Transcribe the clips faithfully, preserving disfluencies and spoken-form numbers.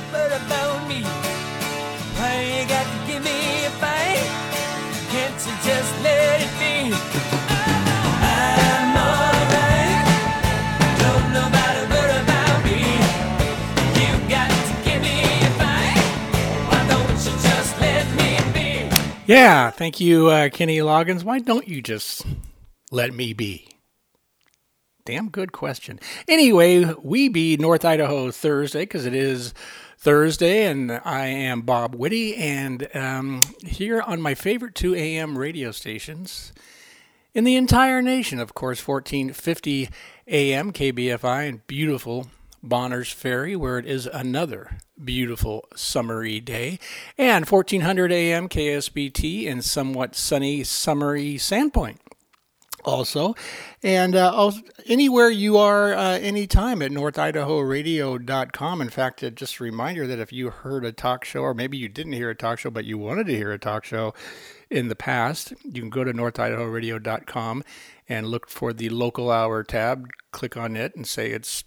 What about me? Why you got to give me a fight? Can't you just let it be? I'm alright. Don't nobody worry about me. You got to give me a fight. Why don't you just let me be? Yeah, thank you, uh, Kenny Loggins. Why don't you just let me be? Damn good question. Anyway, we be North Idaho Thursday because it is Thursday, and I am Bob Whitty, and um, here on my favorite two a.m. radio stations in the entire nation, of course, fourteen fifty a.m. K B F I in beautiful Bonners Ferry, where it is another beautiful summery day, and fourteen hundred a.m. K S B T in somewhat sunny, summery Sandpoint. Also, and uh, also, anywhere you are, uh, anytime at north idaho radio dot com. In fact, uh, just a reminder that if you heard a talk show, or maybe you didn't hear a talk show, but you wanted to hear a talk show in the past, you can go to north idaho radio dot com and look for the local hour tab, click on it, and say it's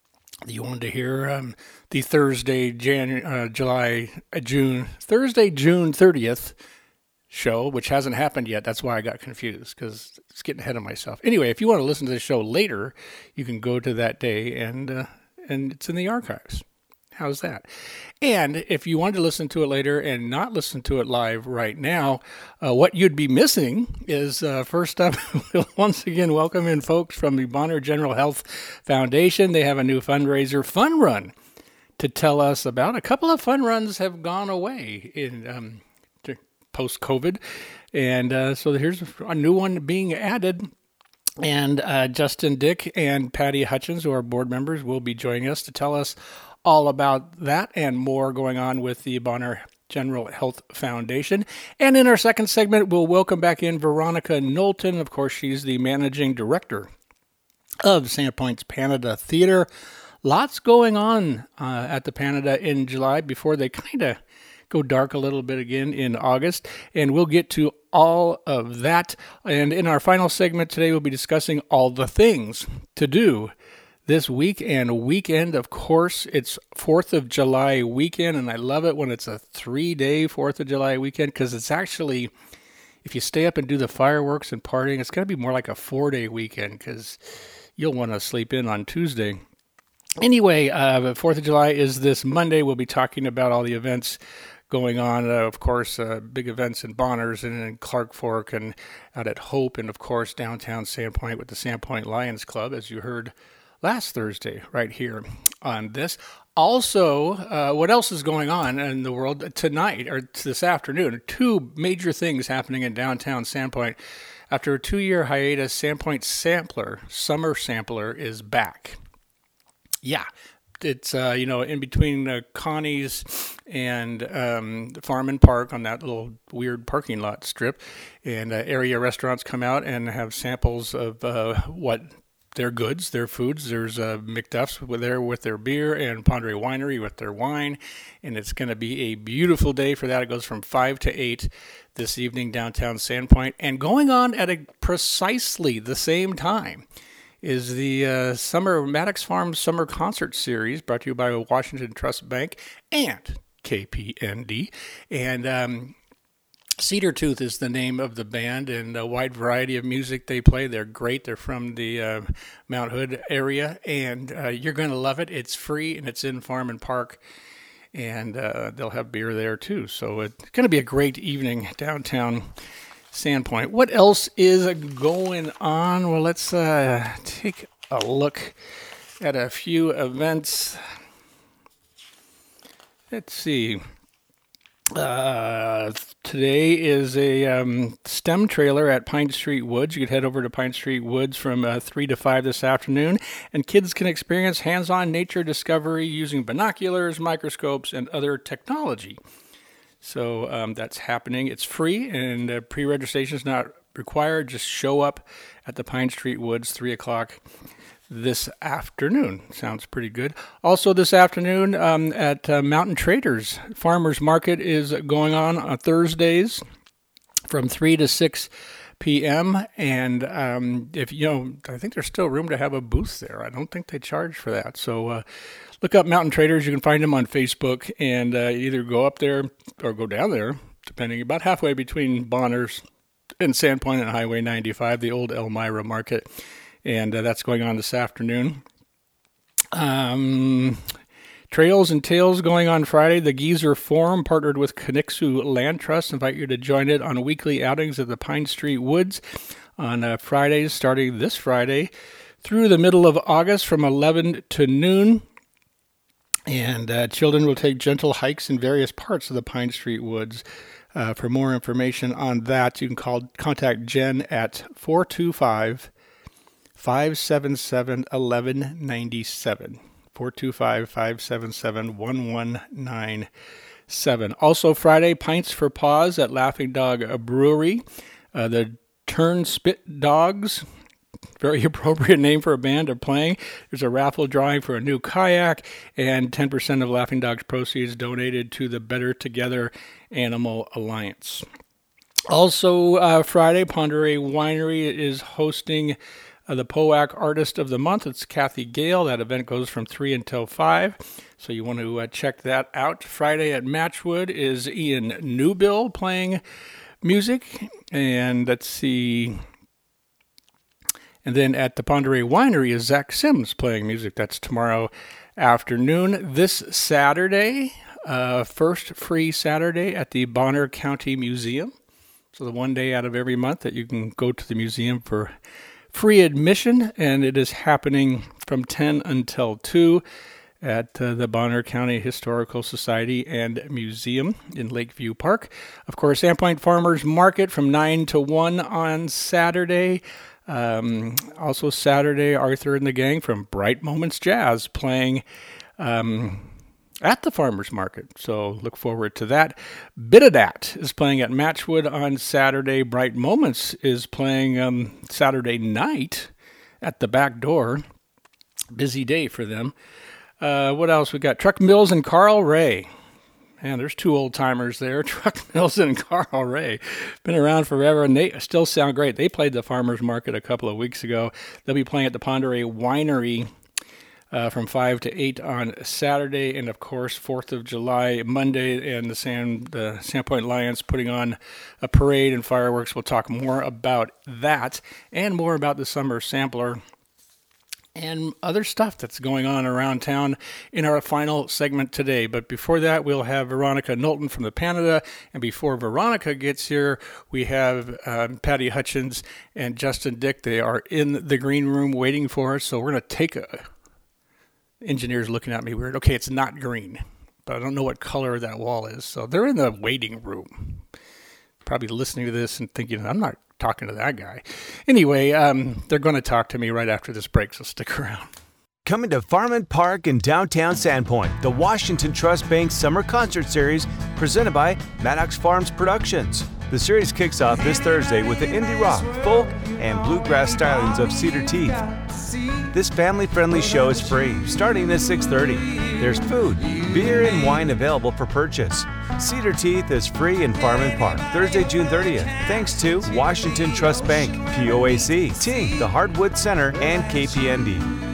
you wanted to hear um, the Thursday, Jan, uh, July, uh, June, Thursday, June thirtieth show, which hasn't happened yet. That's why I got confused, because it's getting ahead of myself. Anyway, if you want to listen to the show later, you can go to that day, and uh, and it's in the archives. How's that? And if you wanted to listen to it later and not listen to it live right now, uh, what you'd be missing is, uh, first up, we'll once again welcome in folks from the Bonner General Health Foundation. They have a new fundraiser, Fun Run, to tell us about. A couple of fun runs have gone away in um post-COVID, and uh, so here's a new one being added, and uh, Justin Dick and Patty Hutchins, who are board members, will be joining us to tell us all about that and more going on with the Bonner General Health Foundation. And in our second segment, we'll welcome back in Veronica Knowlton. Of course, she's the managing director of Sandpoint's Panada Theater. Lots going on uh, at the Panada in July before they kind of go dark a little bit again in August, and we'll get to all of that. And in our final segment today, we'll be discussing all the things to do this week and weekend. Of course, it's fourth of July weekend, and I love it when it's a three-day fourth of July weekend, because it's actually, if you stay up and do the fireworks and partying, it's going to be more like a four-day weekend, because you'll want to sleep in on Tuesday. Anyway, uh, fourth of July is this Monday. We'll be talking about all the events going on, uh, of course, uh, big events in Bonners and in Clark Fork and out at Hope, and of course downtown Sandpoint with the Sandpoint Lions Club, as you heard last Thursday right here on this. Also, uh, what else is going on in the world tonight, or this afternoon? Two major things happening in downtown Sandpoint. After a two-year hiatus, Sandpoint Sampler, Summer Sampler, is back. Yeah. It's, uh, you know, in between uh, Connie's and um, Farm and Park on that little weird parking lot strip. And uh, area restaurants come out and have samples of uh, what their goods, their foods. There's uh, McDuff's there with their beer and Pondre Winery with their wine. And it's going to be a beautiful day for that. It goes from five to eight this evening downtown Sandpoint. And going on at a precisely the same time is the uh, Summer Maddox Farm Summer Concert Series, brought to you by Washington Trust Bank and K P N D. And um, Cedar Tooth is the name of the band, and a wide variety of music they play. They're great. They're from the uh, Mount Hood area, and uh, you're going to love it. It's free, and it's in Farm and Park, and uh, they'll have beer there too. So it's going to be a great evening downtown Sandpoint. What else is going on? Well, let's uh, take a look at a few events. Let's see. Uh, today is a um, STEM trailer at Pine Street Woods. You can head over to Pine Street Woods from uh, three to five this afternoon, and kids can experience hands-on nature discovery using binoculars, microscopes, and other technology. So um, that's happening. It's free, and uh, pre-registration is not required. Just show up at the Pine Street Woods, three o'clock this afternoon. Sounds pretty good. Also this afternoon um, at uh, Mountain Traders, Farmers Market is going on on Thursdays from three to six p.m. And um, if you know, I think there's still room to have a booth there. I don't think they charge for that. So uh, look up Mountain Traders. You can find them on Facebook, and uh, either go up there or go down there, depending, about halfway between Bonners and Sandpoint and Highway ninety-five, the old Elmira Market. And uh, that's going on this afternoon. Um, Trails and Tales going on Friday. The Geezer Forum, partnered with Conixu Land Trust, invite you to join it on weekly outings at the Pine Street Woods on uh, Fridays, starting this Friday through the middle of August from eleven to noon. And uh, children will take gentle hikes in various parts of the Pine Street Woods. Uh, for more information on that, you can call contact Jen at four two five, five seven seven, one one nine seven. four two five, five seven seven, one one nine seven. Also Friday, Pints for Paws at Laughing Dog Brewery. Uh, the Turn Spit Dogs, very appropriate name for a band, are playing. There's a raffle drawing for a new kayak, and ten percent of Laughing Dog's proceeds donated to the Better Together Animal Alliance. Also uh, Friday, Ponderay Winery is hosting Uh, the P O A C Artist of the Month. It's Kathy Gale. That event goes from three until five, so you want to uh, check that out. Friday at Matchwood is Ian Newbill playing music, and let's see. And then at the Ponderay Winery is Zach Sims playing music. That's tomorrow afternoon. This Saturday, uh, first free Saturday at the Bonner County Museum. So the one day out of every month that you can go to the museum for free admission, and it is happening from ten until two at uh, the Bonner County Historical Society and Museum in Lakeview Park. Of course, Sandpoint Farmers Market from nine to one on Saturday. Um, also Saturday, Arthur and the Gang from Bright Moments Jazz playing um, at the Farmers Market. So look forward to that. Bitadat is playing at Matchwood on Saturday. Bright Moments is playing um, Saturday night at the Back Door. Busy day for them. Uh, what else we got? Truck Mills and Carl Ray. Man, there's two old timers there. Truck Mills and Carl Ray. Been around forever, and they still sound great. They played the Farmers Market a couple of weeks ago. They'll be playing at the Ponderay Winery Uh, from five to eight on Saturday, and of course fourth of July Monday, and the Sand the Sandpoint Lions putting on a parade and fireworks. We'll talk more about that and more about the Summer Sampler and other stuff that's going on around town in our final segment today. But before that, we'll have Veronica Knowlton from the Canada, and before Veronica gets here, we have um, Patty Hutchins and Justin Dick. They are in the green room waiting for us, so we're going to take a engineer's looking at me weird. Okay, it's not green, but I don't know what color that wall is. So they're in the waiting room, probably listening to this and thinking, I'm not talking to that guy. Anyway, um, they're going to talk to me right after this break, so stick around. Coming to Farming Park in downtown Sandpoint, the Washington Trust Bank Summer Concert Series presented by Maddox Farms Productions. The series kicks off this Thursday with the indie rock, folk, and bluegrass stylings of Cedar Teeth. This family-friendly show is free, starting at six thirty. There's food, beer, and wine available for purchase. Cedar Teeth is free in Farming Park, Thursday, June thirtieth, thanks to Washington Trust Bank, P O A C, Tink, the Hardwood Center, and K P N D.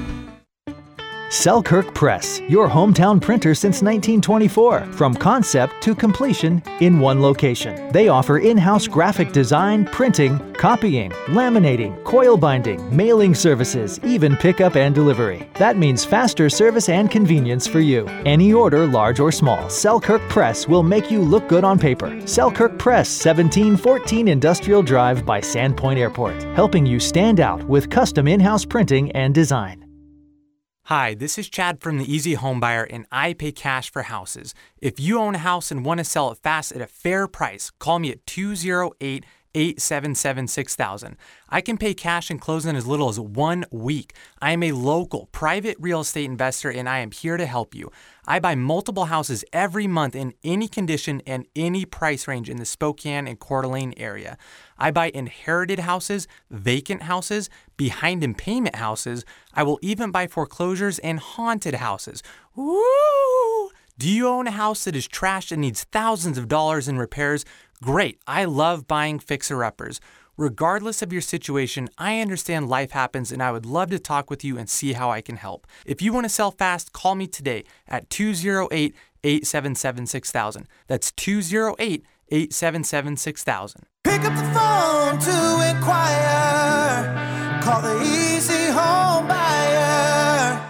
Selkirk Press, your hometown printer since nineteen twenty-four. From concept to completion in one location. They offer in-house graphic design, printing, copying, laminating, coil binding, mailing services, even pickup and delivery. That means faster service and convenience for you. Any order, large or small, Selkirk Press will make you look good on paper. Selkirk Press, seventeen fourteen Industrial Drive by Sandpoint Airport, helping you stand out with custom in-house printing and design. Hi, this is Chad from the Easy Home Buyer, and I pay cash for houses. If you own a house and want to sell it fast at a fair price, call me at two oh eight, eight seven seven, six thousand. I can pay cash and close in as little as one week. I am a local private real estate investor, and I am here to help you. I buy multiple houses every month in any condition and any price range in the Spokane and Coeur d'Alene area. I buy inherited houses, vacant houses, behind in payment houses. I will even buy foreclosures and haunted houses. Woo! Do you own a house that is trashed and needs thousands of dollars in repairs? Great. I love buying fixer-uppers. Regardless of your situation, I understand life happens and I would love to talk with you and see how I can help. If you want to sell fast, call me today at two oh eight, eight seven seven, six thousand. That's two oh eight, eight seven seven, six thousand. Pick up the phone to inquire. Call the Easy Home Buyer.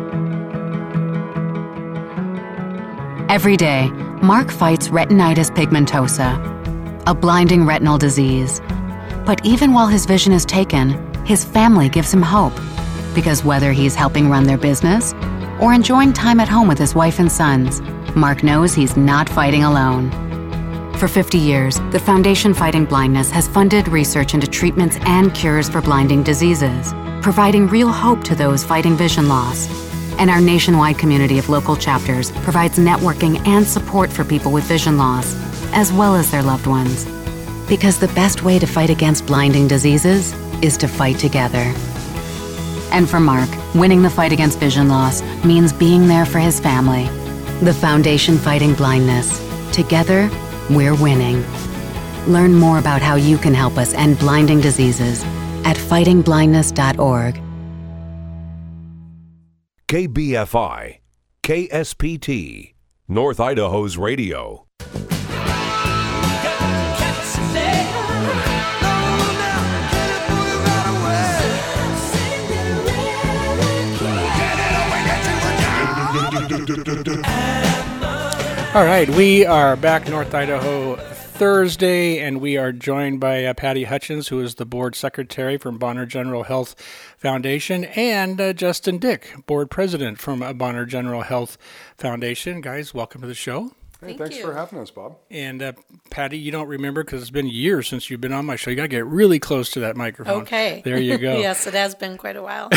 Every day, Mark fights retinitis pigmentosa, a blinding retinal disease. But even while his vision is taken, his family gives him hope. Because whether he's helping run their business or enjoying time at home with his wife and sons, Mark knows he's not fighting alone. For fifty years, the Foundation Fighting Blindness has funded research into treatments and cures for blinding diseases, providing real hope to those fighting vision loss. And our nationwide community of local chapters provides networking and support for people with vision loss, as well as their loved ones. Because the best way to fight against blinding diseases is to fight together. And for Mark, winning the fight against vision loss means being there for his family. The Foundation Fighting Blindness. Together, we're winning. Learn more about how you can help us end blinding diseases at fighting blindness dot org. K B F I, K S P T, North Idaho's radio. All right, we are back North Idaho Thursday, and we are joined by uh, Patty Hutchins, who is the board secretary from Bonner General Health Foundation, and uh, Justin Dick, board president from uh, Bonner General Health Foundation. Guys, welcome to the show. Hey, Thank thanks you. for having us, Bob. And uh, Patty, you don't remember because it's been years since you've been on my show. You got to get really close to that microphone. Okay. There you go. Yes, it has been quite a while.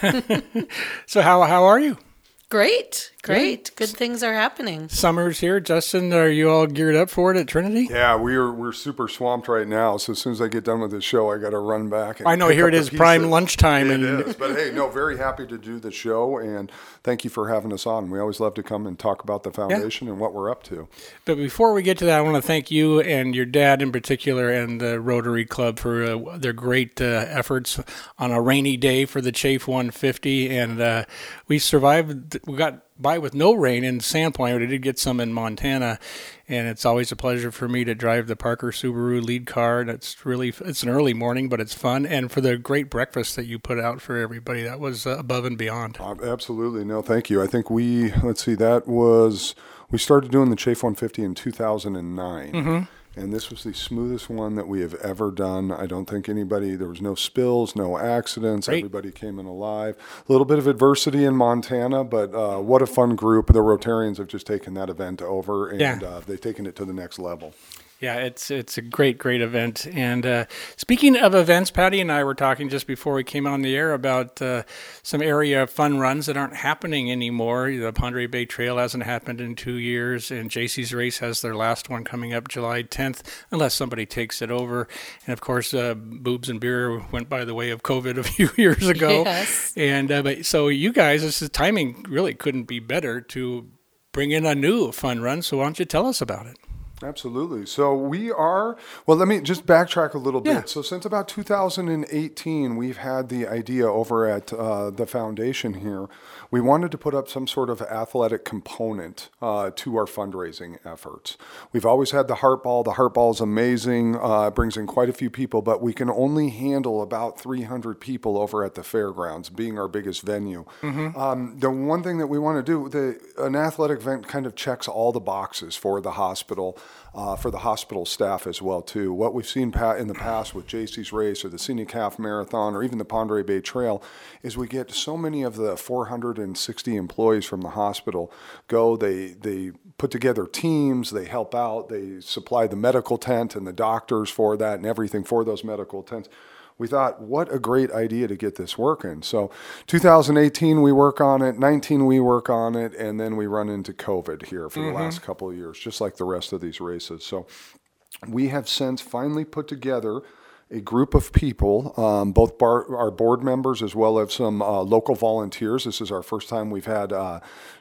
So how how are you? Great. Great. Good things are happening. Summer's here. Justin, are you all geared up for it at Trinity? Yeah, we're we're super swamped right now. So as soon as I get done with this show, I got to run back. And I know, pick here up it the is, prime pieces. lunchtime. It and is, but hey, no, very happy to do the show, and thank you for having us on. We always love to come and talk about the foundation and what we're up to. But before we get to that, I want to thank you and your dad in particular and the Rotary Club for uh, their great uh, efforts on a rainy day for the Chafe one fifty. And uh, we survived. We got by with no rain in Sandpoint, but I did get some in Montana, and it's always a pleasure for me to drive the Parker Subaru lead car, and it's really, it's an early morning, but it's fun, and for the great breakfast that you put out for everybody, that was uh, above and beyond. Uh, absolutely. No, thank you. I think we, let's see, that was, we started doing the Chafe one fifty in two thousand nine. Mm-hmm. And this was the smoothest one that we have ever done. I don't think anybody, there was no spills, no accidents. Great. Everybody came in alive. A little bit of adversity in Montana, but uh, what a fun group. The Rotarians have just taken that event over, and Yeah. uh, they've taken it to the next level. Yeah, it's it's a great, great event. And uh, speaking of events, Patty and I were talking just before we came on the air about uh, some area fun runs that aren't happening anymore. The Pondere Bay Trail hasn't happened in two years, and J C's Race has their last one coming up July tenth, unless somebody takes it over. And, of course, uh, Boobs and Beer went by the way of COVID a few years ago. Yes. And uh, but so you guys, this is, timing really couldn't be better to bring in a new fun run. So why don't you tell us about it? Absolutely. So we are, well, let me just backtrack a little bit. Yeah. So since about two thousand eighteen, we've had the idea over at uh, the foundation here. We wanted to put up some sort of athletic component uh, to our fundraising efforts. We've always had the Heart Ball. The Heart Ball is amazing. Uh, it brings in quite a few people, but we can only handle about three hundred people over at the fairgrounds, being our biggest venue. Mm-hmm. Um, the one thing that we want to do, the, an athletic event kind of checks all the boxes for the hospital. Uh, for the hospital staff as well, too. What we've seen pa- in the past with J C's Race or the Scenic Half Marathon or even the Pondere Bay Trail is we get so many of the four hundred sixty employees from the hospital go, they they put together teams, they help out, they supply the medical tent and the doctors for that and everything for those medical tents. We thought, what a great idea to get this working. So two thousand eighteen, we work on it, nineteen, we work on it, and then we run into COVID here for mm-hmm. the last couple of years, just like the rest of these races. So we have since finally put together a group of people, um, both bar, our board members as well as some uh, local volunteers. This is our first time we've had uh,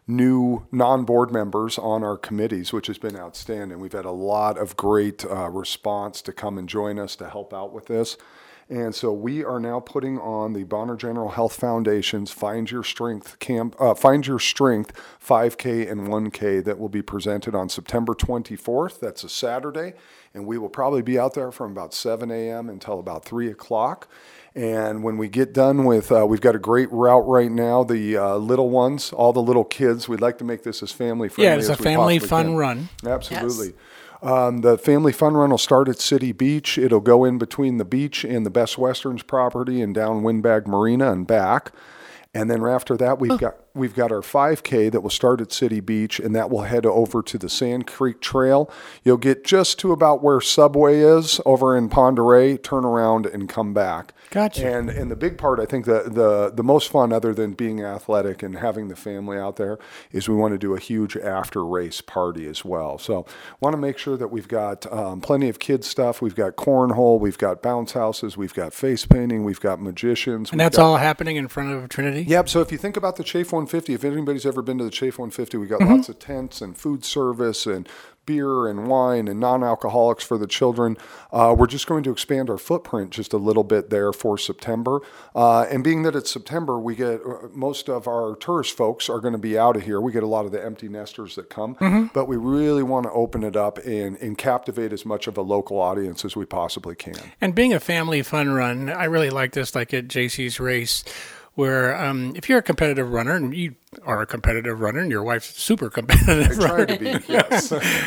new non-board members on our committees, which has been outstanding. We've had a lot of great uh, response to come and join us to help out with this. And so we are now putting on the Bonner General Health Foundation's Find Your Strength camp, uh, Find Your Strength five K and one K that will be presented on September twenty-fourth. That's a Saturday, and we will probably be out there from about seven a.m. until about three o'clock. And when we get done with, uh, we've got a great route right now. The uh, little ones, all the little kids, we'd like to make this as family friendly. Yeah, it's as a we family possibly fun can. run. Absolutely. Yes. Um, the Family Fun Run will start at City Beach. It'll go in between the beach and the Best Westerns property and down Windbag Marina and back. And then after that, we've got we've got our five K that will start at City Beach, and that will head over to the Sand Creek Trail. You'll get just to about where Subway is over in Ponderay, turn around and come back. Gotcha. And and the big part, I think the, the, the most fun, other than being athletic and having the family out there, is we want to do a huge after-race party as well. So want to make sure that we've got um, plenty of kids stuff. We've got cornhole, we've got bounce houses, we've got face painting, we've got magicians. And we've that's got, all happening in front of Trinity? Yep. So if you think about the Chafe one fifty, if anybody's ever been to the Chafe one fifty, we got Mm-hmm. lots of tents and food service and beer and wine and non-alcoholics for the children. Uh, we're just going to expand our footprint just a little bit there for September. Uh, and being that it's September, we get uh, most of our tourist folks are going to be out of here. We get a lot of the empty nesters that come, Mm-hmm. but we really want to open it up and, and captivate as much of a local audience as we possibly can. And being a family fun run, I really like this, like at J C's race, where um, if you're a competitive runner, and you are a competitive runner, and your wife's a super competitive I runner, try to be, yes.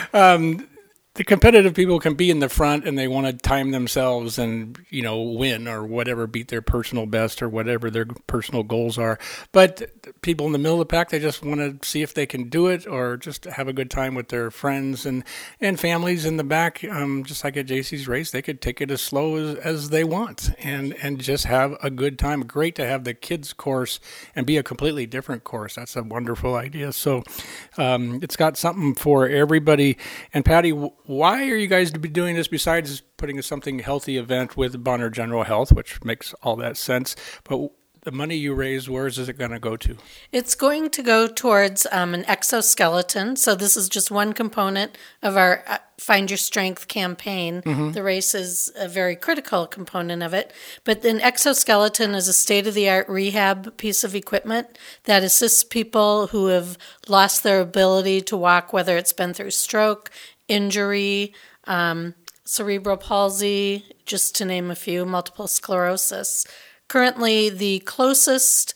um, the competitive people can be in the front and they want to time themselves and, you know, win or whatever, beat their personal best or whatever their personal goals are. But people in the middle of the pack, they just want to see if they can do it or just have a good time with their friends and, and families in the back. Um, just like at J C's race, they could take it as slow as, as they want and, and just have a good time. Great to have the kids course and be a completely different course. That's a wonderful idea. So um, it's got something for everybody. And Patty, why are you guys to be doing this besides putting something healthy event with Bonner General Health, which makes all that sense? But the money you raise, where is it going to go to? It's going to go towards um, an exoskeleton. So this is just one component of our uh, Find Your Strength campaign. Mm-hmm. The race is a very critical component of it. But an exoskeleton is a state-of-the-art rehab piece of equipment that assists people who have lost their ability to walk, whether it's been through stroke, injury, um, cerebral palsy, just to name a few, multiple sclerosis. Currently, the closest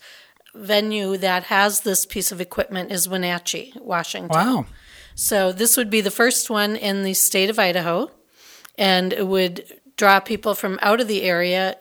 venue that has this piece of equipment is Wenatchee, Washington. Wow. So this would be the first one in the state of Idaho, and it would draw people from out of the area,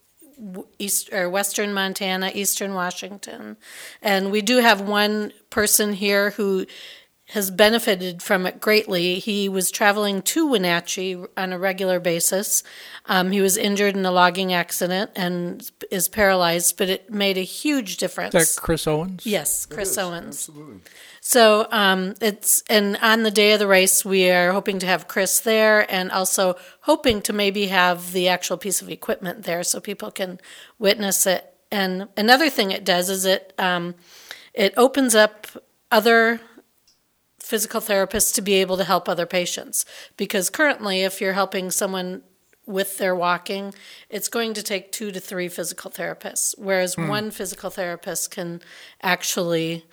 east or western Montana, eastern Washington. And we do have one person here who has benefited from it greatly. He was traveling to Wenatchee on a regular basis. Um, he was injured in a logging accident and is paralyzed, but it made a huge difference. Is that Chris Owens? Yes, Chris Owens. Absolutely. So um, it's and on the day of the race, we are hoping to have Chris there, and also hoping to maybe have the actual piece of equipment there so people can witness it. And another thing it does is it um, it opens up other physical therapists to be able to help other patients, because currently, if you're helping someone with their walking, it's going to take two to three physical therapists, whereas mm. one physical therapist can actually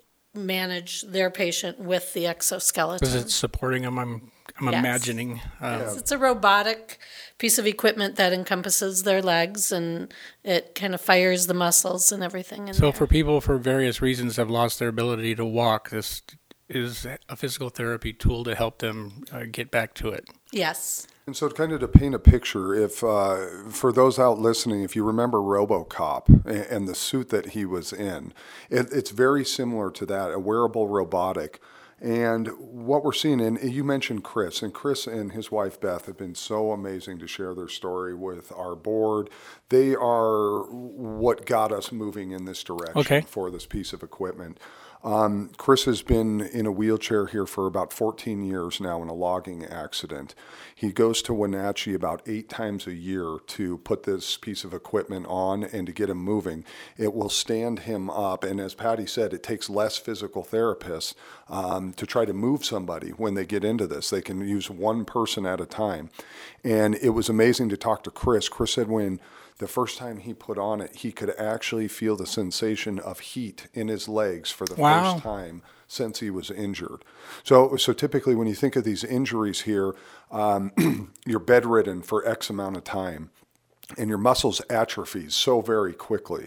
manage their patient with the exoskeleton. Because it's supporting them, I'm, I'm Yes. imagining. Uh, Yes, it's a robotic piece of equipment that encompasses their legs, and it kind of fires the muscles and everything in So there. for people for various reasons have lost their ability to walk, this is a physical therapy tool to help them uh, get back to it. Yes. And so, kind of to paint a picture, if uh, for those out listening, if you remember RoboCop and, and the suit that he was in, it, it's very similar to that, a wearable robotic. And what we're seeing, and you mentioned Chris, and Chris and his wife Beth have been so amazing to share their story with our board. they are what got us moving in this direction Okay. for this piece of equipment. Um, Chris has been in a wheelchair here for about fourteen years now in a logging accident. He goes to Wenatchee about eight times a year to put this piece of equipment on and to get him moving. It will stand him up, and as Patty said, it takes less physical therapists um, to try to move somebody when they get into this. They can use one person at a time. And it was amazing to talk to Chris. Chris said when the first time he put on it, he could actually feel the sensation of heat in his legs for the Wow. first time since he was injured. So, so typically when you think of these injuries here, um, you're bedridden for X amount of time, and your muscles atrophy so very quickly.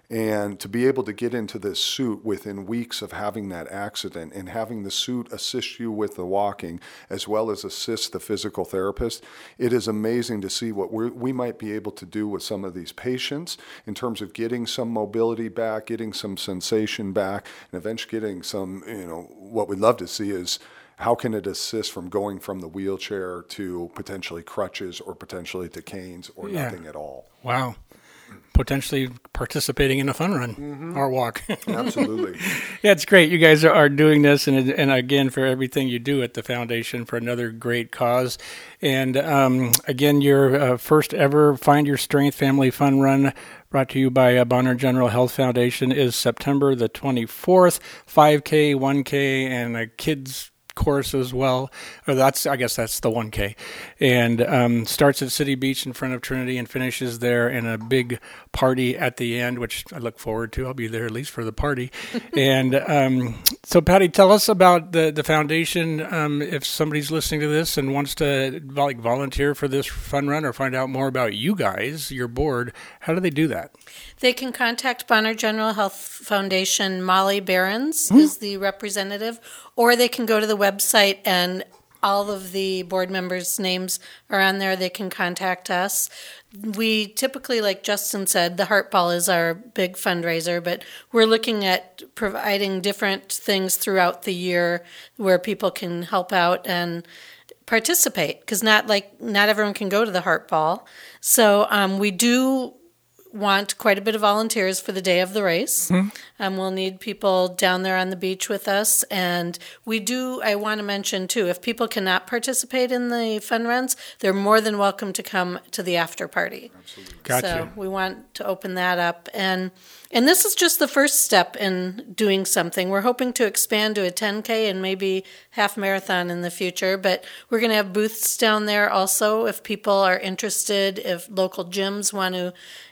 And to be able to get into this suit within weeks of having that accident and having the suit assist you with the walking as well as assist the physical therapist, it is amazing to see what we're, we might be able to do with some of these patients in terms of getting some mobility back, getting some sensation back, and eventually getting some, you know, what we'd love to see is how can it assist from going from the wheelchair to potentially crutches or potentially to canes or Yeah. nothing at all. Wow. Potentially participating in a fun run Mm-hmm. or walk. Absolutely. Yeah, it's great. You guys are, are doing this, and and again, for everything you do at the foundation for another great cause. And um, again, your uh, first ever Find Your Strength Family Fun Run, brought to you by uh, Bonner General Health Foundation, is September the twenty-fourth. five K, one K, and a kids course as well. Or that's, I guess that's the one K. And um, starts at City Beach in front of Trinity and finishes there in a big party at the end, which I look forward to. I'll be there at least for the party. And um, so, Patty, tell us about the, the foundation. Um, if somebody's listening to this and wants to like volunteer for this fun run or find out more about you guys, your board, how do they do that? They can contact Bonner General Health Foundation. Molly Behrens mm-hmm. is the representative, or they can go to the website and all of the board members' names are on there. They can contact us. We typically, like Justin said, the Heart Ball is our big fundraiser, but we're looking at providing different things throughout the year where people can help out and participate, because not like not everyone can go to the Heart Ball. So um, we do want quite a bit of volunteers for the day of the race. Mm-hmm. Um, we'll need people down there on the beach with us. And we do, I want to mention too, if people cannot participate in the fun runs, they're more than welcome to come to the after party. Absolutely. Gotcha. So we want to open that up. And and this is just the first step in doing something. We're hoping to expand to a ten K and maybe half marathon in the future, but we're going to have booths down there also if people are interested, if local gyms want to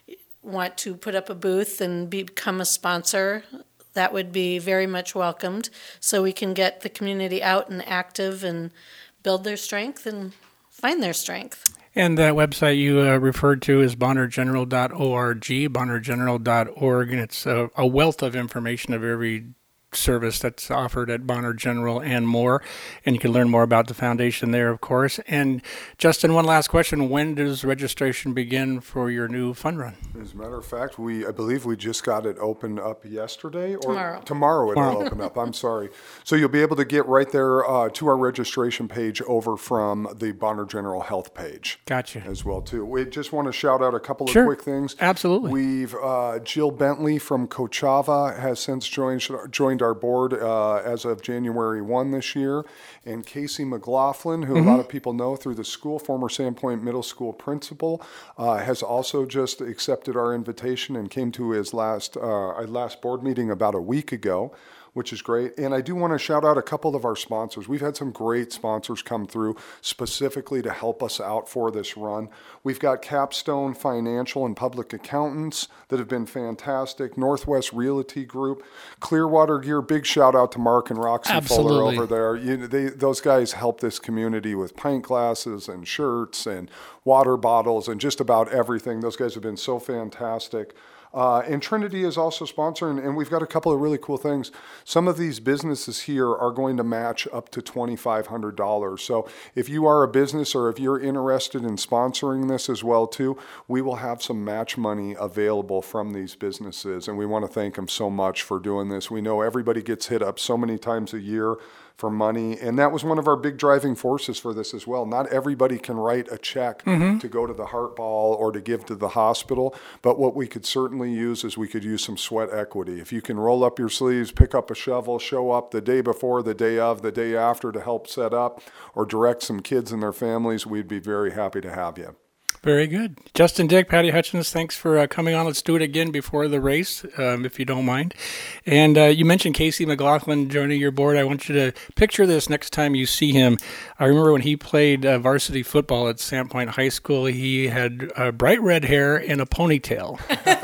want to put up a booth and become a sponsor, that would be very much welcomed, so we can get the community out and active and build their strength and find their strength. And that website you uh, referred to is bonner general dot org, bonner general dot org, and it's a, a wealth of information of every service that's offered at Bonner General and more. And you can learn more about the foundation there, of course. And Justin, one last question. When does registration begin for your new fun run? As a matter of fact, we I believe we just got it opened up yesterday. Or Tomorrow. Tomorrow it'll Tomorrow. open up. I'm sorry. So you'll be able to get right there uh, to our registration page over from the Bonner General Health page. Gotcha. As well, too. We just want to shout out a couple Sure. of quick things. Absolutely. We've, uh, Jill Bentley from Coachava has since joined, joined our board uh, as of January first this year. And Casey McLaughlin, who Mm-hmm. a lot of people know through the school, former Sandpoint Middle School principal, uh, has also just accepted our invitation and came to his last, uh, our last board meeting about a week ago, which is great. And I do want to shout out a couple of our sponsors. We've had some great sponsors come through specifically to help us out for this run. We've got Capstone Financial and Public Accountants that have been fantastic, Northwest Realty Group, Clearwater Gear. Big shout out to Mark and Roxy Absolutely. Fuller over there. You know, they, those guys help this community with pint glasses and shirts and water bottles and just about everything. Those guys have been so fantastic. Uh, and Trinity is also sponsoring, and we've got a couple of really cool things. Some of these businesses here are going to match up to twenty-five hundred dollars. So if you are a business or if you're interested in sponsoring this as well too, we will have some match money available from these businesses, and we want to thank them so much for doing this. We know everybody gets hit up so many times a year for money. And that was one of our big driving forces for this as well. Not everybody can write a check mm-hmm. to go to the Heart Ball or to give to the hospital, but what we could certainly use is we could use some sweat equity. If you can roll up your sleeves, pick up a shovel, show up the day before, the day of, the day after to help set up or direct some kids and their families, we'd be very happy to have you. Very good. Justin Dick, Patty Hutchins, thanks for uh, coming on. Let's do it again before the race, um, if you don't mind. And uh, you mentioned Casey McLaughlin joining your board. I want you to picture this next time you see him. I remember when he played uh, varsity football at Sandpoint High School, he had uh, bright red hair and a ponytail.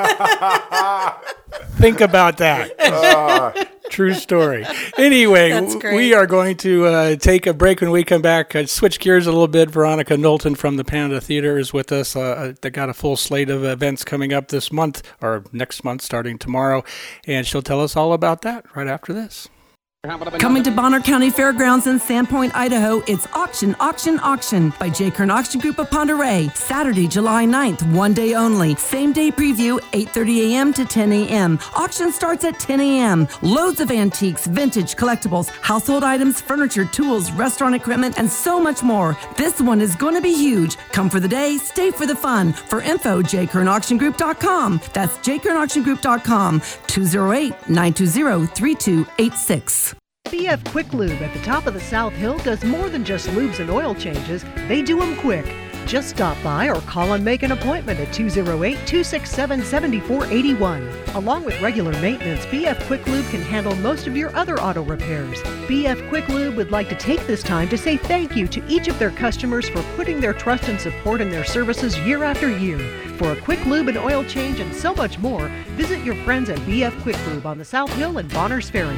Think about that. Uh. True story. Anyway, we are going to uh, take a break. When we come back, uh, switch gears a little bit. Veronica Knowlton from the Panda Theater is with us. Uh, they got a full slate of events coming up this month, or next month, starting tomorrow. And she'll tell us all about that right after this. Coming to Bonner County Fairgrounds in Sandpoint, Idaho, it's Auction, Auction, Auction by J. Kern Auction Group of Ponderay. Saturday, July ninth, one day only. Same day preview, eight thirty a.m. to ten a.m. Auction starts at ten a.m. Loads of antiques, vintage, collectibles, household items, furniture, tools, restaurant equipment, and so much more. This one is going to be huge. Come for the day, stay for the fun. For info, j kern auction group dot com. That's j kern auction group dot com. two oh eight, nine two zero, three two eight six. B F Quick Lube at the top of the South Hill does more than just lubes and oil changes. They do them quick. Just stop by or call and make an appointment at two oh eight, two six seven, seven four eight one. Along with regular maintenance, B F Quick Lube can handle most of your other auto repairs. B F Quick Lube would like to take this time to say thank you to each of their customers for putting their trust and support in their services year after year. For a quick lube and oil change and so much more, visit your friends at B F Quick Lube on the South Hill and Bonners Ferry.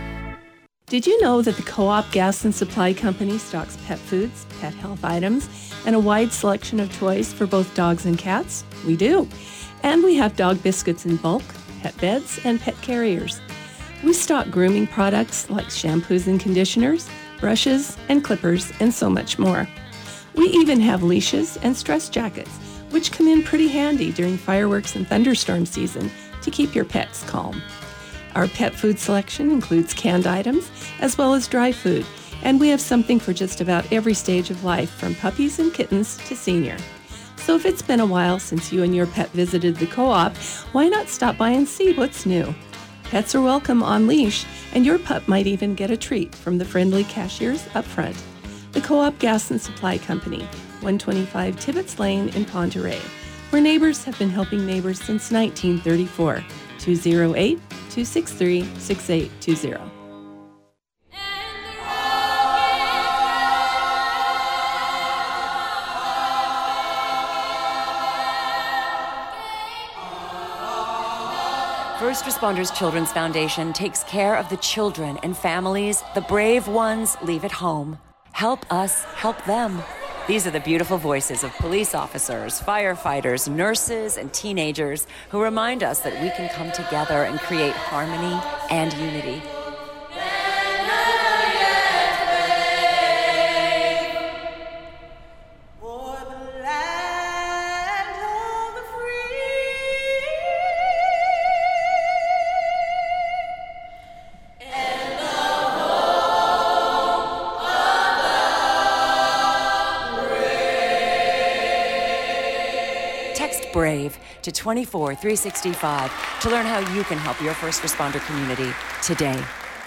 Did you know that the Co-op Gas and Supply Company stocks pet foods, pet health items, and a wide selection of toys for both dogs and cats? We do. And we have dog biscuits in bulk, pet beds, and pet carriers. We stock grooming products like shampoos and conditioners, brushes and clippers, and so much more. We even have leashes and stress jackets, which come in pretty handy during fireworks and thunderstorm season to keep your pets calm. Our pet food selection includes canned items as well as dry food, and we have something for just about every stage of life, from puppies and kittens to senior. So if it's been a while since you and your pet visited the co-op, why not stop by and see what's new? Pets are welcome on leash, and your pup might even get a treat from the friendly cashiers up front. The Co-op Gas and Supply Company, one twenty-five Tibbetts Lane in Ponderay, where neighbors have been helping neighbors since nineteen thirty-four. two oh eight, two six three, six eight two zero. First Responders Children's Foundation takes care of the children and families the brave ones leave at home. Help us help them. These are the beautiful voices of police officers, firefighters, nurses, and teenagers who remind us that we can come together and create harmony and unity. BRAVE to two four three six five to learn how you can help your first responder community today.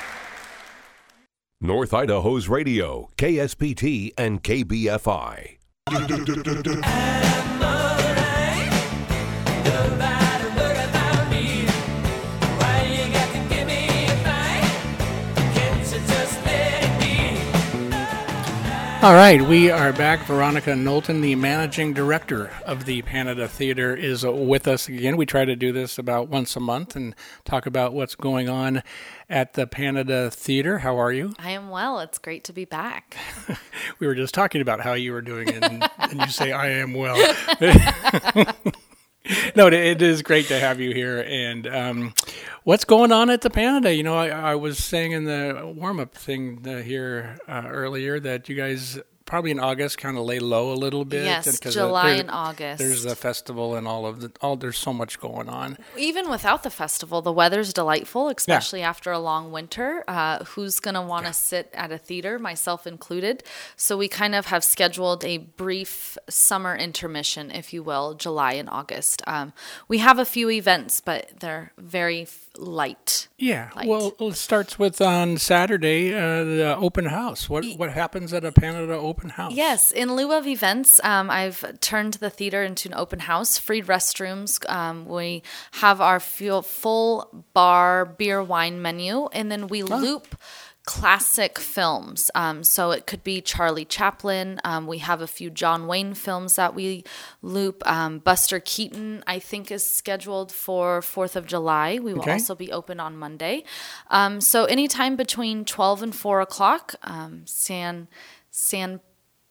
North Idaho's radio, K S P T and K B F I. All right, we are back. Veronica Knowlton, the managing director of the Panda Theater, is with us again. We try to do this about once a month and talk about what's going on at the Panda Theater. How are you? I am well. It's great to be back. We were just talking about how you were doing, and, and you say, I am well. No, it is great to have you here. And um, what's going on at the Panda? You know, I, I was saying in the warm-up thing uh, here uh, earlier that you guys probably in August, kind of lay low a little bit. Yes, 'cause July there- and August. There's the festival and all of the, all, there's so much going on. Even without the festival, the weather's delightful, especially after a long winter. Uh, who's going to want to sit at a theater, myself included? So we kind of have scheduled a brief summer intermission, if you will, July and August. Um, we have a few events, but they're very f- light. Yeah. Light. Well, it starts with on Saturday, uh, the open house. What what happens at a Canada open house? Yes, in lieu of events, um, I've turned the theater into an open house, free restrooms. Um, we have our full, full bar beer wine menu, and then we loop classic films. Um, so it could be Charlie Chaplin. Um, we have a few John Wayne films that we loop. Um, Buster Keaton, I think, is scheduled for fourth of July. We will Okay. also be open on Monday. Um, so anytime between twelve and four o'clock, um, San, San,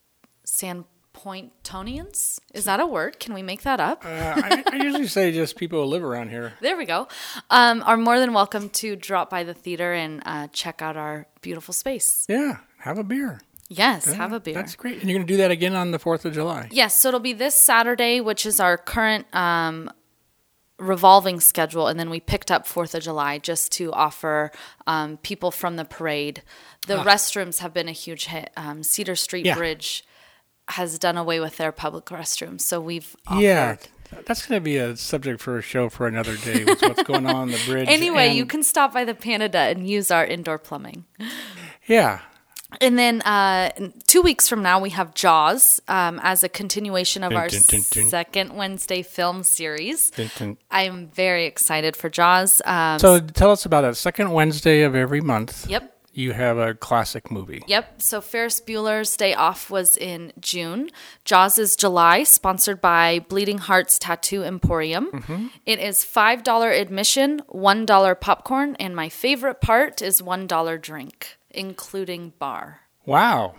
San Pointonians? Is that a word? Can we make that up? Uh, I, I usually say just people who live around here. There we go. Um, are more than welcome to drop by the theater and uh, check out our beautiful space. Yeah, have a beer. Yes, Yeah, have a beer. That's great. And you're going to do that again on the fourth of July. Yes, so it'll be this Saturday, which is our current um, revolving schedule, and then we picked up fourth of July just to offer um, people from the parade. The Ah. restrooms have been a huge hit. Um, Cedar Street Yeah. Bridge has done away with their public restrooms, so we've offered. Yeah, that's going to be a subject for a show for another day. With what's going on on the bridge. Anyway, and, you can stop by the Canada and use our indoor plumbing. Yeah. And then uh, two weeks from now, we have Jaws um, as a continuation of Dun, our dun, dun, dun. second Wednesday film series. Dun, dun. I am very excited for Jaws. Um, So tell us about it. Second Wednesday of every month. Yep. You have a classic movie. Yep. So Ferris Bueller's Day Off was in June. Jaws is July, sponsored by Bleeding Hearts Tattoo Emporium. Mm-hmm. It is five dollars admission, one dollar popcorn, and my favorite part is one dollar drink, including bar. Wow.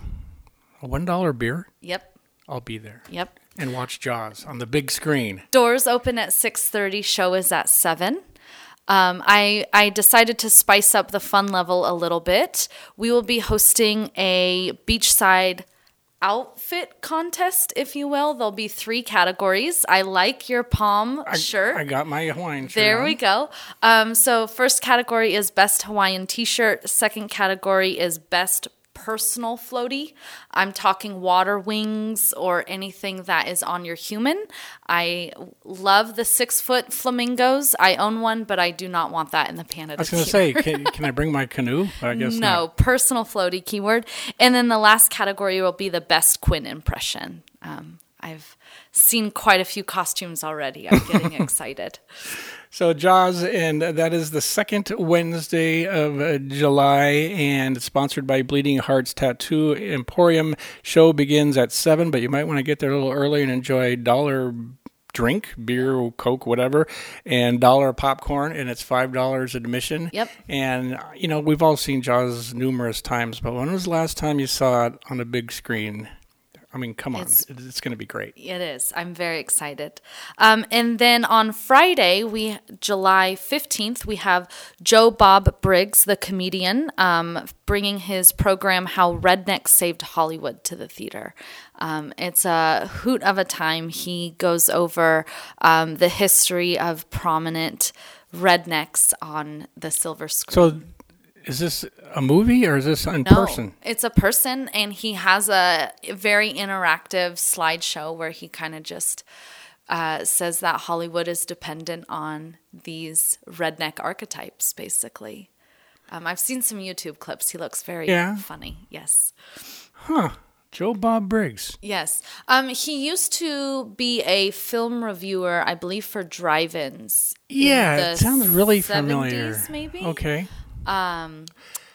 A one dollar beer? Yep. I'll be there. Yep. And watch Jaws on the big screen. Doors open at six thirty, show is at seven. Um, I, I decided to spice up the fun level a little bit. We will be hosting a beachside outfit contest, if you will. There'll be three categories. I like your palm I, shirt. I got my Hawaiian shirt There on. we go. Um, so first category is best Hawaiian t-shirt. Second category is best personal floaty. I'm talking water wings or anything that is on your human. I love the six foot flamingos. I own one, but I do not want that in the Canada. I was going to say, can, can I bring my canoe? I guess no, not. personal floaty keyword. And then the last category will be the best Quinn impression. Um, I've seen quite a few costumes already. I'm getting excited. So Jaws, and that is the second Wednesday of uh, July, and it's sponsored by Bleeding Hearts Tattoo Emporium. Show begins at seven, but you might want to get there a little early and enjoy dollar drink, beer, Coke, whatever, and dollar popcorn, and it's five dollars admission. Yep. And, you know, we've all seen Jaws numerous times, but when was the last time you saw it on a big screen? I mean, come on. It's, it's going to be great. It is. I'm very excited. Um, and then on Friday, we July fifteenth, we have Joe Bob Briggs, the comedian, um, bringing his program How Rednecks Saved Hollywood to the theater. Um, it's a hoot of a time. He goes over um, the history of prominent rednecks on the silver screen. So is this a movie or is this in No, person? it's a person, and he has a very interactive slideshow where he kind of just uh, says that Hollywood is dependent on these redneck archetypes, basically. Um, I've seen some YouTube clips. He looks very Yeah. funny. Yes. Huh. Joe Bob Briggs. Yes. Um, he used to be a film reviewer, I believe, for drive-ins. in Yeah, the it sounds really seventies, familiar. maybe? Okay. Um,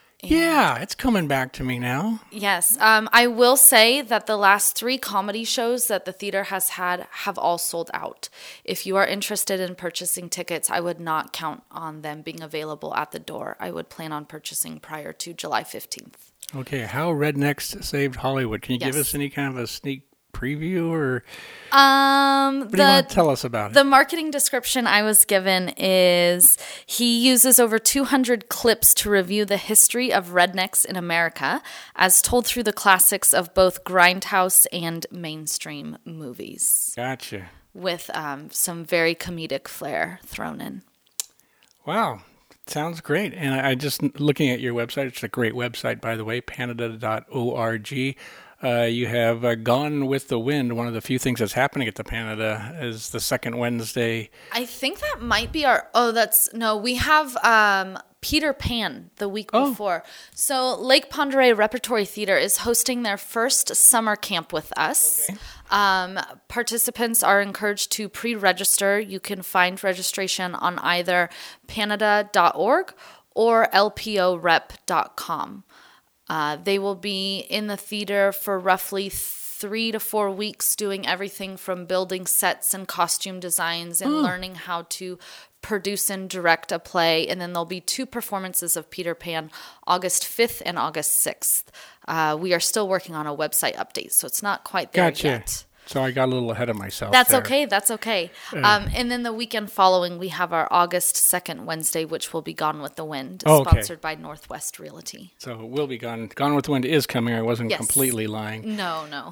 Yeah, it's coming back to me now. Yes. Um, I will say that the last three comedy shows that the theater has had have all sold out. If you are interested in purchasing tickets, I would not count on them being available at the door. I would plan on purchasing prior to July fifteenth. Okay, How Rednecks Saved Hollywood. Can you give Yes. us any kind of a sneak preview or Um, what do you want to tell us about it? The marketing description I was given is he uses over two hundred clips to review the history of rednecks in America, as told through the classics of both grindhouse and mainstream movies. Gotcha. With um, some very comedic flair thrown in. Wow. Sounds great. And I, I just looking at your website, it's a great website, by the way, panada dot org. Uh, you have uh, Gone with the Wind. One of the few things that's happening at the Panada is the second Wednesday. I think that might be our, oh, that's, no, we have um, Peter Pan the week Oh. before. So Lake Pend Oreille Repertory Theater is hosting their first summer camp with us. Okay. Um, participants are encouraged to pre-register. You can find registration on either panada dot org or L P O rep dot com. Uh, they will be in the theater for roughly three to four weeks doing everything from building sets and costume designs and Oh. learning how to produce and direct a play. And then there'll be two performances of Peter Pan, August fifth and August sixth. Uh, we are still working on a website update, so it's not quite there Gotcha. yet. So I got a little ahead of myself. That's there. okay. That's okay. Uh, Um, and then the weekend following, we have our August second Wednesday, which will be Gone with the Wind, Oh, okay. sponsored by Northwest Realty. So we'll be gone. Gone with the Wind is coming. I wasn't Yes. completely lying. No, no.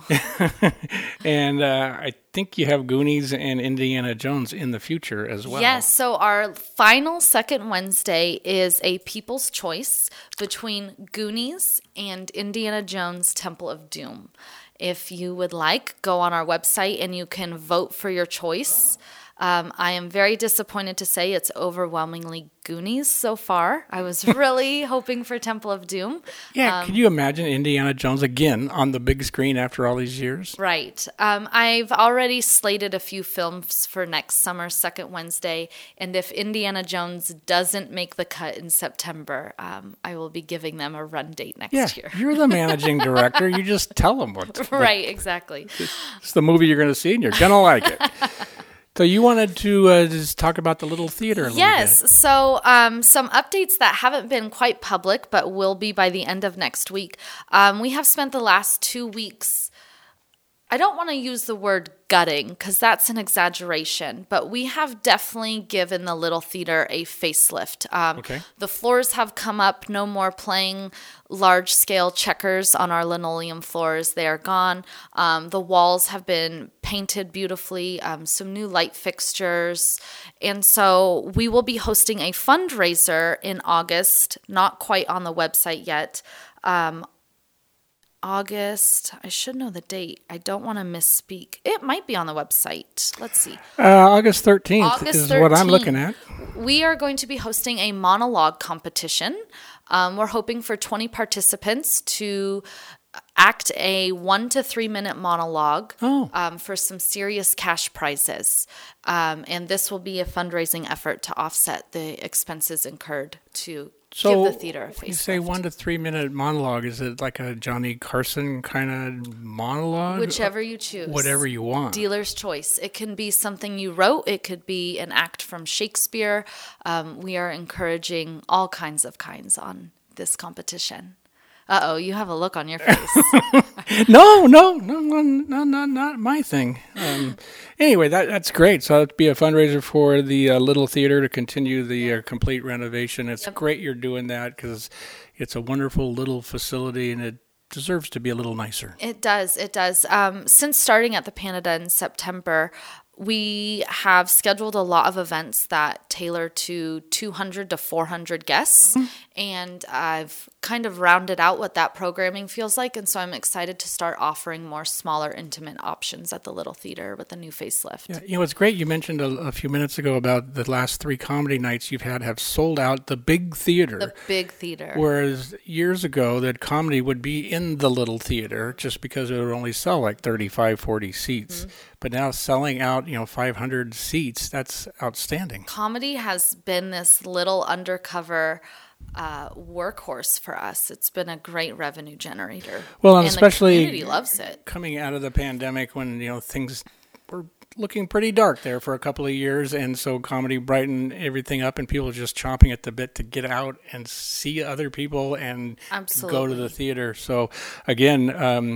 And uh, I think you have Goonies and Indiana Jones in the future as well. Yes, so our final second Wednesday is a people's choice between Goonies and Indiana Jones Temple of Doom. If you would like, go on our website and you can vote for your choice. Um, I am very disappointed to say it's overwhelmingly Goonies so far. I was really hoping for Temple of Doom. Yeah, Um, can you imagine Indiana Jones again on the big screen after all these years? Right. Um, I've already slated a few films for next summer, second Wednesday, and if Indiana Jones doesn't make the cut in September, um, I will be giving them a run date next Yeah, year. you're the managing director. You just tell them what. what- Right, exactly. It's the movie you're going to see, and you're going to like it. So you wanted to uh, just talk about the Little Theater a little Yes. bit. So um, some updates that haven't been quite public, but will be by the end of next week. Um, we have spent the last two weeks, I don't want to use the word gutting because that's an exaggeration, but we have definitely given the Little Theater a facelift. Um, Okay. The floors have come up, no more playing large-scale checkers on our linoleum floors. They are gone. Um, the walls have been painted beautifully, um, some new light fixtures. And so we will be hosting a fundraiser in August, not quite on the website yet. Um, August, I should know the date. I don't want to misspeak. It might be on the website. Let's see. Uh, August thirteenth August is what I'm looking thirteenth. at. We are going to be hosting a monologue competition. Um, we're hoping for twenty participants to act a one to three minute monologue Oh. um, for some serious cash prizes. Um, and this will be a fundraising effort to offset the expenses incurred to So give the theater a when you facelift. say one to three minute monologue, is it like a Johnny Carson kind of monologue? Whichever you choose. Whatever you want. Dealer's choice. It can be something you wrote. It could be an act from Shakespeare. Um, we are encouraging all kinds of kinds on this competition. Uh-oh, you have a look on your face. no, no, no, no, no, no, not my thing. Um, anyway, that that's great. So it'd be a fundraiser for the uh, Little Theater to continue the uh, complete renovation. It's great you're doing that because it's a wonderful little facility and it deserves to be a little nicer. It does. It does. Um, since starting at the Panada in September, we have scheduled a lot of events that tailor to two hundred to four hundred guests. Mm-hmm. And I've kind of rounded out what that programming feels like. And so I'm excited to start offering more smaller, intimate options at the Little Theater with a new facelift. Yeah, you know, it's great. You mentioned a, a few minutes ago about the last three comedy nights you've had have sold out the big theater. The big theater. Whereas years ago, that comedy would be in the Little Theater just because it would only sell like thirty-five, forty seats. Mm-hmm. But now selling out, you know, five hundred seats, that's outstanding. Comedy has been this little undercover uh, workhorse for us. It's been a great revenue generator. Well, and, and especially the community loves it. Coming out of the pandemic when, you know, things were looking pretty dark there for a couple of years. And so comedy brightened everything up and people were just chomping at the bit to get out and see other people and Absolutely. go to the theater. So again, um,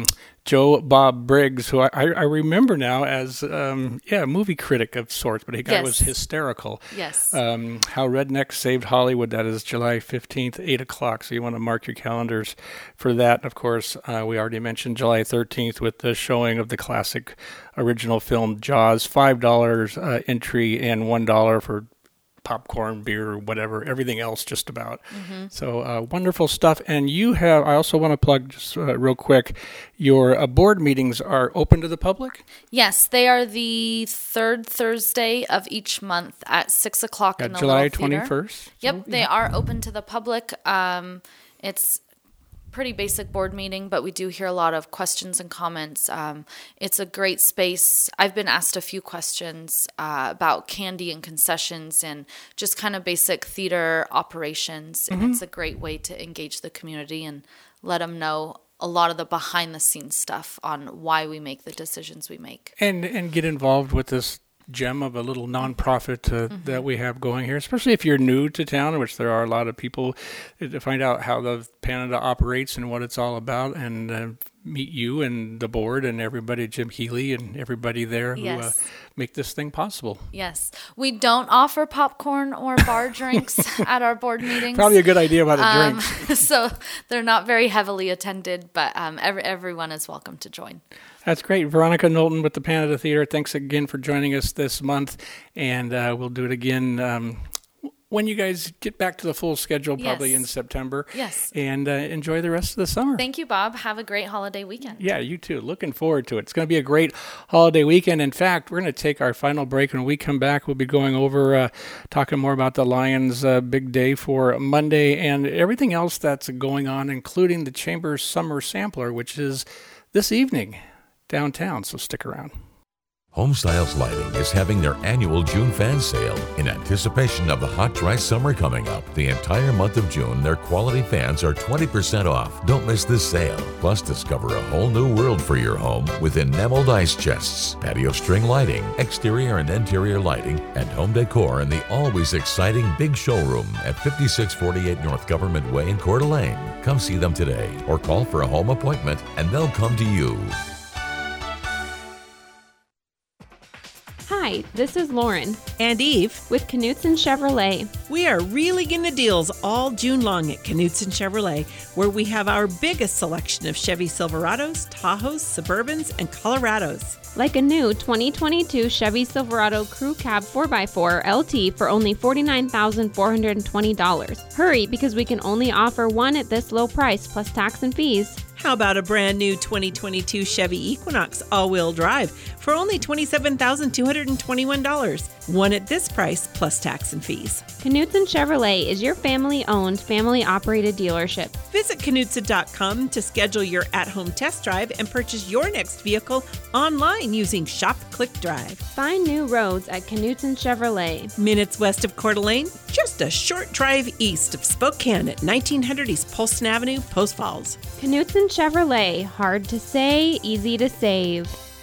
Joe Bob Briggs, who I, I remember now as, um, yeah, a movie critic of sorts, but he guy Yes. was hysterical. Yes. Um, How Rednecks Saved Hollywood, that is July fifteenth, eight o'clock, so you want to mark your calendars for that. Of course, uh, we already mentioned July thirteenth with the showing of the classic original film Jaws, five dollars uh, entry and one dollar for popcorn, beer, whatever, everything else just about. Mm-hmm. So uh, wonderful stuff. And you have, I also want to plug just uh, real quick, your uh, board meetings are open to the public? Yes, they are the third Thursday of each month at six o'clock At in the July Little Theater. twenty-first? Yep, So, they yeah. are open to the public. Um, it's pretty basic board meeting, but we do hear a lot of questions and comments. Um, it's a great space. I've been asked a few questions uh, about candy and concessions and just kind of basic theater operations. And Mhm. it's a great way to engage the community and let them know a lot of the behind the scenes stuff on why we make the decisions we make. And, and get involved with this gem of a little nonprofit uh, Mhm. that we have going here, especially if you're new to town, which there are a lot of people, uh, to find out how the Panada operates and what it's all about, and uh, meet you and the board and everybody, Jim Healy and everybody there who uh, Yes. make this thing possible. Yes. We don't offer popcorn or bar drinks at our board meetings. Probably a good idea about the Um, drinks. So they're not very heavily attended, but um, every, everyone is welcome to join. That's great. Veronica Knowlton with the Panada Theater, thanks again for joining us this month, and uh, we'll do it again um, when you guys get back to the full schedule, probably Yes. in September. Yes. And uh, enjoy the rest of the summer. Thank you, Bob. Have a great holiday weekend. Yeah, you too. Looking forward to it. It's going to be a great holiday weekend. In fact, we're going to take our final break. When we come back, we'll be going over, uh, talking more about the Lions' uh, big day for Monday and everything else that's going on, including the Chamber's Summer Sampler, which is this evening downtown. So stick around. Homestyles Lighting is having their annual June fan sale in anticipation of the hot, dry summer coming up. The entire month of June, their quality fans are twenty percent off. Don't miss this sale. Plus, discover a whole new world for your home with enameled ice chests, patio string lighting, exterior and interior lighting, and home decor in the always exciting big showroom at fifty-six forty-eight North Government Way in Coeur d'Alene. Come see them today or call for a home appointment and they'll come to you. Hi, this is Lauren. And Eve. With Knutson Chevrolet. We are reeling in the deals all June long at Knutson Chevrolet, where we have our biggest selection of Chevy Silverados, Tahoes, Suburbans, and Colorados. Like a new twenty twenty-two Chevy Silverado Crew Cab four by four L T for only forty-nine thousand four hundred twenty dollars. Hurry, because we can only offer one at this low price plus tax and fees. How about a brand new twenty twenty-two Chevy Equinox all-wheel drive for only twenty-seven thousand two hundred twenty-one dollars? One at this price plus tax and fees. Knutson Chevrolet is your family-owned, family-operated dealership. Visit Knutson dot com to schedule your at-home test drive and purchase your next vehicle online using Shop Click Drive. Find new roads at Knutson Chevrolet. Minutes west of Coeur d'Alene, just a short drive east of Spokane at nineteen hundred East Polson Avenue, Post Falls. Knutson Chevrolet, hard to say, easy to save.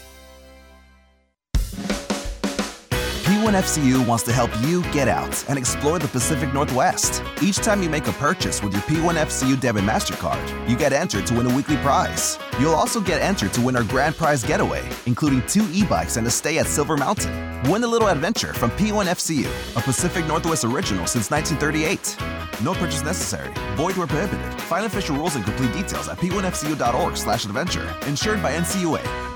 P one F C U wants to help you get out and explore the Pacific Northwest. Each time you make a purchase with your P one F C U debit MasterCard, you get entered to win a weekly prize. You'll also get entered to win our grand prize getaway, including two e-bikes and a stay at Silver Mountain. Win a little adventure from P one F C U, a Pacific Northwest original since nineteen thirty-eight. No purchase necessary. Void where prohibited. Find official rules and complete details at p one f c u dot org slash adventure. Insured by N C U A.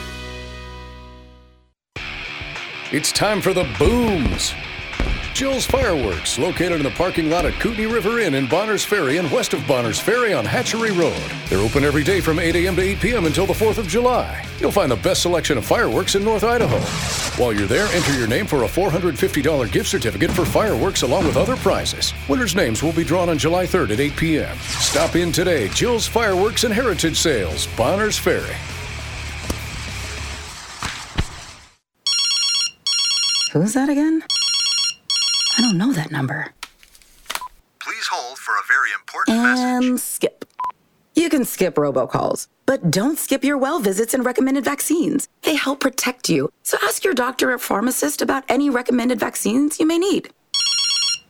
It's time for the Booms. Jill's Fireworks, located in the parking lot at Kootenai River Inn in Bonners Ferry and west of Bonners Ferry on Hatchery Road. They're open every day from eight a.m. to eight p.m. until the fourth of July. You'll find the best selection of fireworks in North Idaho. While you're there, enter your name for a four hundred fifty dollars gift certificate for fireworks along with other prizes. Winners' names will be drawn on July third at eight p.m. Stop in today. Jill's Fireworks and Heritage Sales, Bonners Ferry. Who's that again? I don't know that number. Please hold for a very important And skip. You can skip robocalls, but don't skip your well visits and recommended vaccines. They help protect you. So ask your doctor or pharmacist about any recommended vaccines you may need.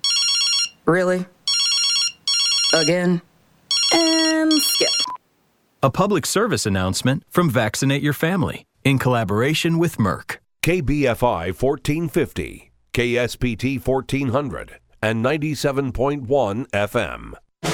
Really? Again? And skip. A public service announcement from Vaccinate Your Family in collaboration with Merck. K B F I fourteen fifty, K S P T fourteen hundred, and ninety-seven point one F M.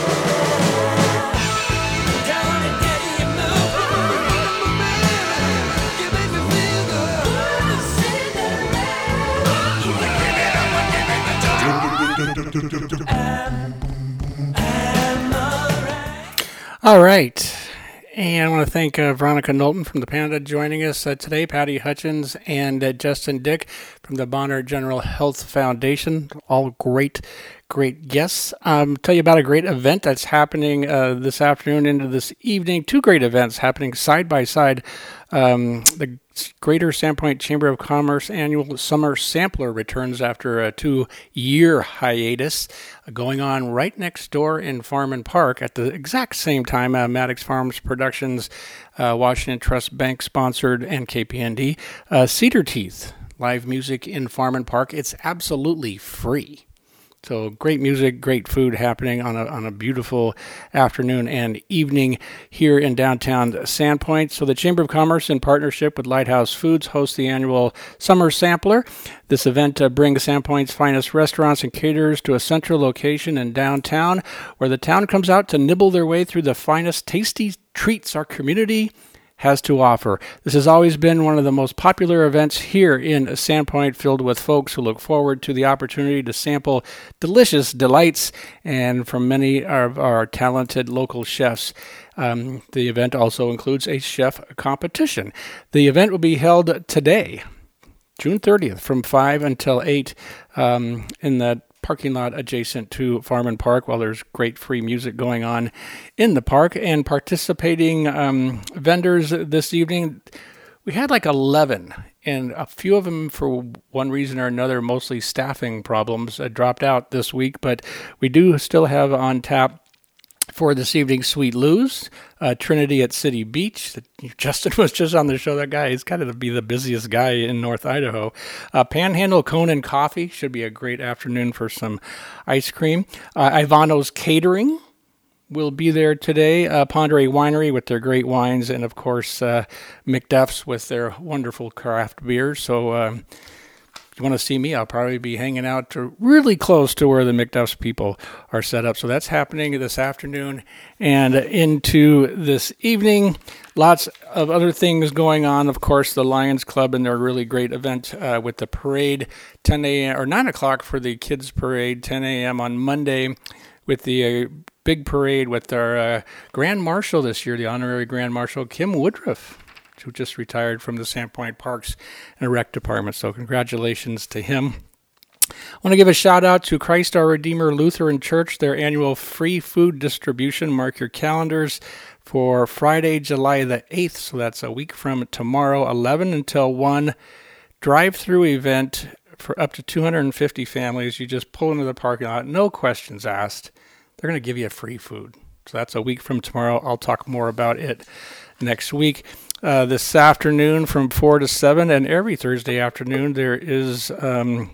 All right. And I want to thank uh, Veronica Knowlton from the Panda joining us uh, today, Patty Hutchins, and uh, Justin Dick from the Bonner General Health Foundation. All great, great guests. Um, tell you about a great event that's happening uh, this afternoon into this evening. Two great events happening side by side. Um, the Greater Sandpoint Chamber of Commerce annual Summer Sampler returns after a two-year hiatus, uh, going on right next door in Farman Park at the exact same time. Uh, Maddox Farms Productions, uh, Washington Trust Bank sponsored, and K P N D. Uh, Cedar Teeth, live music in Farman Park. It's absolutely free. So great music, great food happening on a on a beautiful afternoon and evening here in downtown Sandpoint. So the Chamber of Commerce, in partnership with Lighthouse Foods, hosts the annual Summer Sampler. This event uh, brings Sandpoint's finest restaurants and caterers to a central location in downtown, where the town comes out to nibble their way through the finest tasty treats our community has to offer. This has always been one of the most popular events here in Sandpoint, filled with folks who look forward to the opportunity to sample delicious delights and from many of our talented local chefs. Um, the event also includes a chef competition. The event will be held today, June thirtieth, from five until eight um, in the parking lot adjacent to Farman Park, while there's great free music going on in the park. And participating um, vendors this evening, we had like eleven, and a few of them, for one reason or another, mostly staffing problems, uh, dropped out this week. But we do still have on tap for this evening Sweet Lou's, uh, Trinity at City Beach. Justin was just on the show. That guy is kind of to be the busiest guy in North Idaho. Uh, Panhandle Cone and Coffee should be a great afternoon for some ice cream. Uh, Ivano's Catering will be there today. Uh, Ponderay Winery with their great wines, and of course uh, McDuff's with their wonderful craft beers. So um, if you want to see me, I'll probably be hanging out to really close to where the McDuff's people are set up. So that's happening this afternoon and into this evening. Lots of other things going on. Of course, the Lions Club and their really great event uh, with the parade, ten a.m. or nine o'clock for the kids' parade, ten a.m. on Monday with the uh, big parade with our uh, Grand Marshal this year, the honorary Grand Marshal, Kim Woodruff, who just retired from the Sandpoint Parks and Rec Department. So congratulations to him. I want to give a shout out to Christ Our Redeemer Lutheran Church, their annual free food distribution. Mark your calendars for Friday, July the eighth. So that's a week from tomorrow, eleven until one. Drive-through event for up to two hundred fifty families. You just pull into the parking lot, no questions asked. They're going to give you free food. So that's a week from tomorrow. I'll talk more about it next week. Uh, this afternoon from four to seven, and every Thursday afternoon there is um,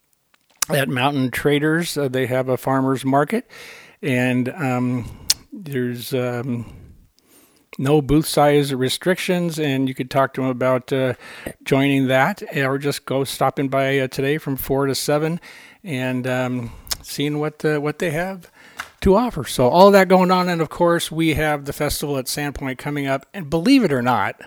at Mountain Traders, uh, they have a farmer's market, and um, there's um, no booth size restrictions, and you could talk to them about uh, joining that, or just go stopping by uh, today from four to seven and um, seeing what the, what they have to offer. So all of that going on, and of course we have the festival at Sandpoint coming up, and believe it or not,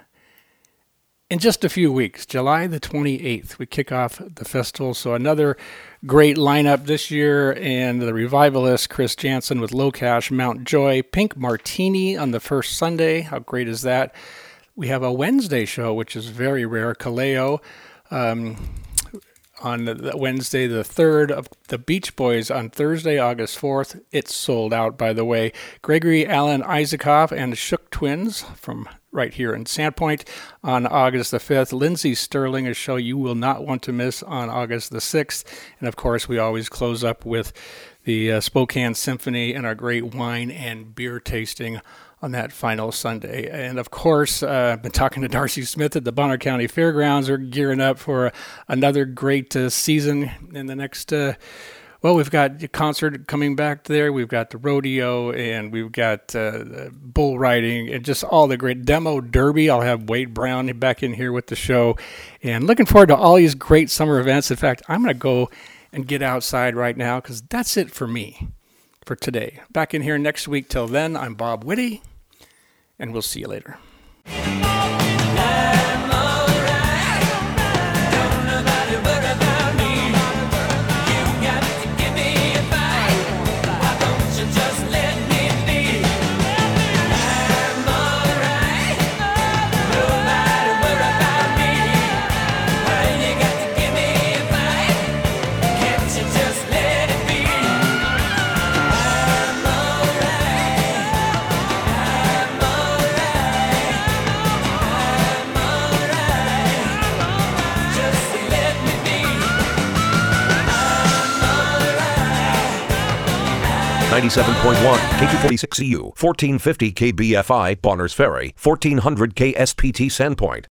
in just a few weeks, July the twenty-eighth, we kick off the festival. So another great lineup this year, and the revivalist Chris Jansen with Low Cash, Mount Joy, Pink Martini on the first Sunday. How great is that? We have a Wednesday show, which is very rare, Kaleo, um, on the Wednesday the third, of the Beach Boys on Thursday, August fourth. It's sold out, by the way. Gregory Allen Isaacoff and Shook Twins from right here in Sandpoint on August the fifth. Lindsay Sterling, a show you will not want to miss, on August the sixth. And of course, we always close up with the uh, Spokane Symphony and our great wine and beer tasting on that final Sunday. And of course, uh, I've been talking to Darcy Smith at the Bonner County Fairgrounds. They're gearing up for another great uh, season in the next uh, Well, we've got a concert coming back there. We've got the rodeo, and we've got uh, bull riding, and just all the great demo derby. I'll have Wade Brown back in here with the show, and looking forward to all these great summer events. In fact, I'm going to go and get outside right now because that's it for me for today. Back in here next week. Till then, I'm Bob Whitty, and we'll see you later. ninety-seven point one K two forty-six C U, fourteen fifty K B F I, Bonners Ferry, fourteen hundred K S P T Sandpoint.